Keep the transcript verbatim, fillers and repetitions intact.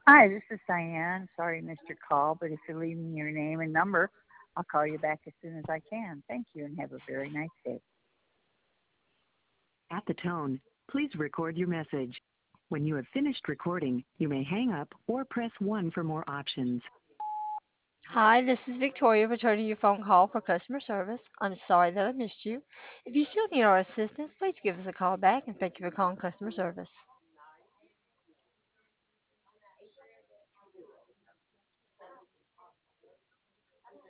Hi, this is Diane. Sorry I missed your call, but if you leave me your name and number, I'll call you back as soon as I can. Thank you and have a very nice day. At the tone, please record your message. When you have finished recording, you may hang up or press one for more options. Hi, this is Victoria returning your phone call for customer service. I'm sorry that I missed you. If you still need our assistance, please give us a call back and thank you for calling customer service.